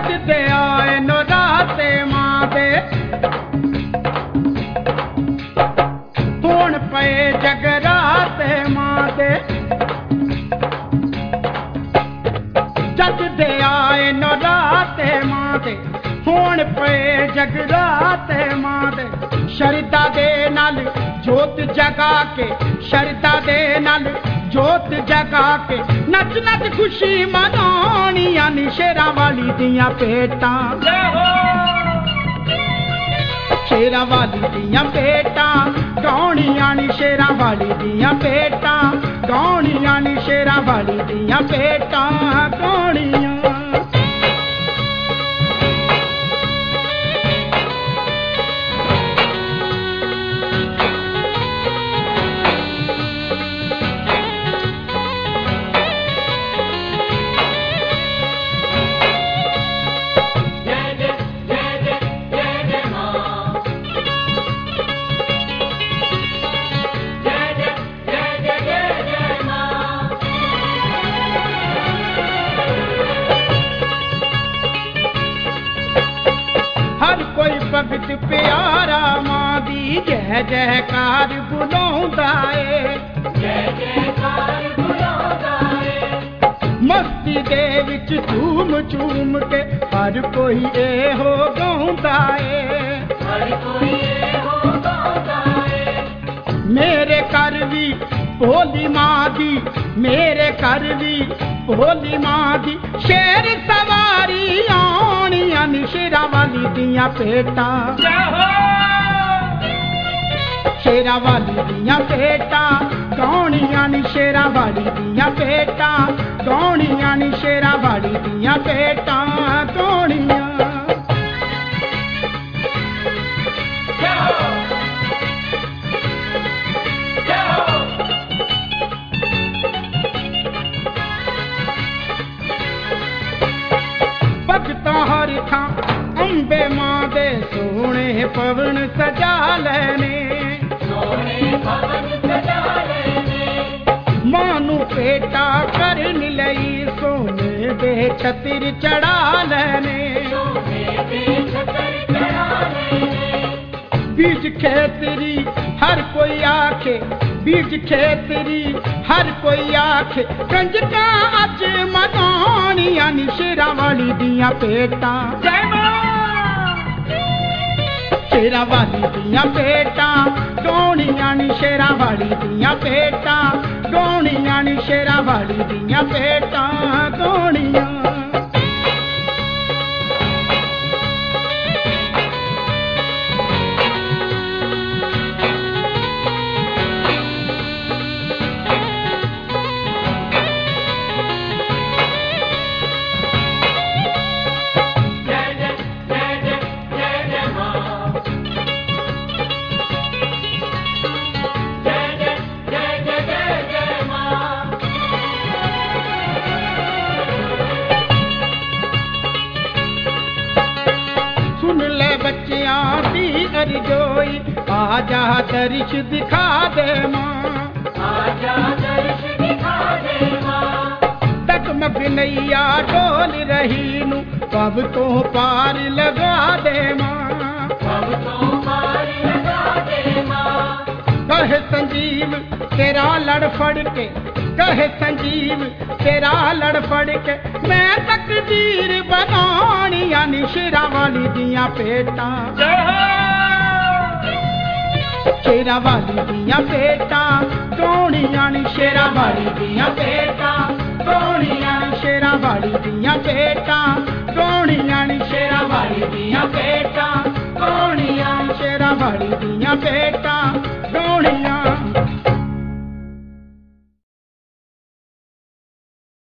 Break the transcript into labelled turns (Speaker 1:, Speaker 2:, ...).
Speaker 1: जग दे आए नराते मां दे होण पए जगराते मां दे जग दे आए नराते मां दे होण पए जगराते मां दे शरदा दे नाल जोत जगा के शरदा दे नाल जोत जगा के नच नच खुशी मनानी आनी शेरा वाली दियां पेटां शेरा वाली दियां पेटां गाउणी आनी शेरा वाली दियां पेटां गाउणी आनी शेरा वाली दियां पेटां गाउणियां भगत प्यारा मां दी जय जयकार बुलाउंदा ए जय जयकार बुलाउंदा ए मस्ती दे विच झूम झूम के हर कोई ए हो गाउंदा ए हर कोई ए हो गाउंदा ए मेरे घर भी भोली मां दी मेरे घर भी भोली मां दी शेर सवारी आनी आनी शेरा वाली दियां पेटां शेरा वाली दियां पेटां गाउणी आनी शेरा वाली दियां पेटां गाउणी आनी शेरा वाली दियां पेटां गाउणियां भगतां हर थां अंबे मां दे सोने पवन सजा लेने सोने पवन सजा लेने मां नू पेटा करन लई सोने दे छतिर चढ़ा लेने सोने दे छतिर चढ़ा लेने बीज खेतरी हर कोई आखे बीज खेतरी हर कोई आखे कंजका अज मनानी आनी शेरा वाली दियां पेटां शेरा वाली दियां पेटां गाउणी आनी शेरा वाली दियां पेटां गाउणी आनी शेरा वाली दियां पेटां गाउणियां जोई आजा दर्श दिखा दे मां आजा दर्श दिखा दे मां तकमक नैया डोल रही नू कब तो पार लगा दे मां कब तो पार लगा दे मां कहे संजीव तेरा लड़ फड़ के कहे संजीव तेरा लड़ फड़ के मैं तकदीर बनानी आनी शेरा वाली दियां पेटां शेरा वाली दियां पेटां गाउणी आनी शेरा वाली दियां पेटां गाउणी आनी शेरा वाली दियां पेटां गाउणी आनी शेरा वाली दियां पेटां गाउणी आनी शेरा वाली दियां पेटां